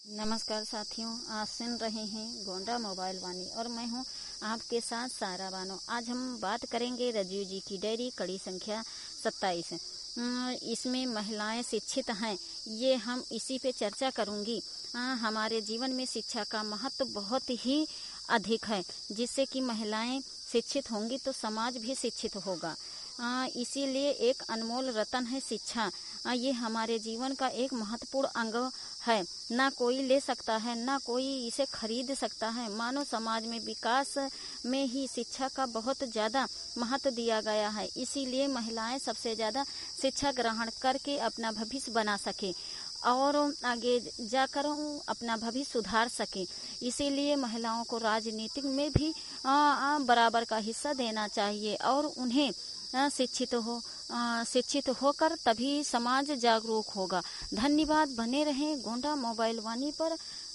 नमस्कार साथियों, आप सुन रहे हैं गोंडा मोबाइल वाणी और मैं हूं आपके साथ सारा बानो। आज हम बात करेंगे रज्जू जी की डायरी कड़ी संख्या 27। इसमें महिलाएं शिक्षित हैं, ये हम इसी पे चर्चा करूंगी। हमारे जीवन में शिक्षा का महत्व बहुत ही अधिक है, जिससे कि महिलाएं शिक्षित होंगी तो समाज भी शिक्षित होगा। इसीलिए एक अनमोल रतन है शिक्षा। ये हमारे जीवन का एक महत्वपूर्ण अंग है, ना कोई ले सकता है, ना कोई इसे खरीद सकता है। मानव समाज में विकास में ही शिक्षा का बहुत ज़्यादा महत्व दिया गया है। इसीलिए महिलाएं सबसे ज़्यादा शिक्षा ग्रहण करके अपना भविष्य बना सके और आगे जाकर अपना भविष्य सुधार सके। इसीलिए महिलाओं को राजनीति में भी बराबर का हिस्सा देना चाहिए और उन्हें शिक्षित होकर तभी समाज जागरूक होगा। धन्यवाद। बने रहें गोंडा मोबाइल वाणी पर।